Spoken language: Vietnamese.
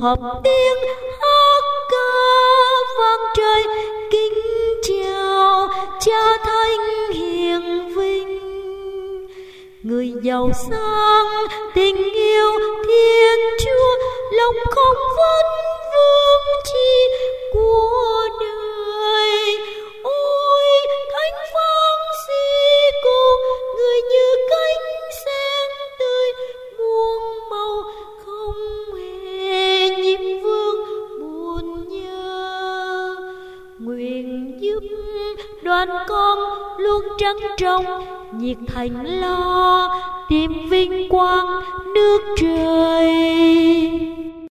hợp tiếng hát ca vang trời kính chào Cha Thánh hiền vinh. Người giàu sang tình yêu Thiên Chúa, lòng không vấn vương chi của đời. Ôi thánh Francisco, người như cánh sen tươi muôn màu, không hề nhiễm vương buồn nhớ. Nguyện giúp đoàn con luôn trân trọng, nhiệt thành lo tìm vinh quang nước trời.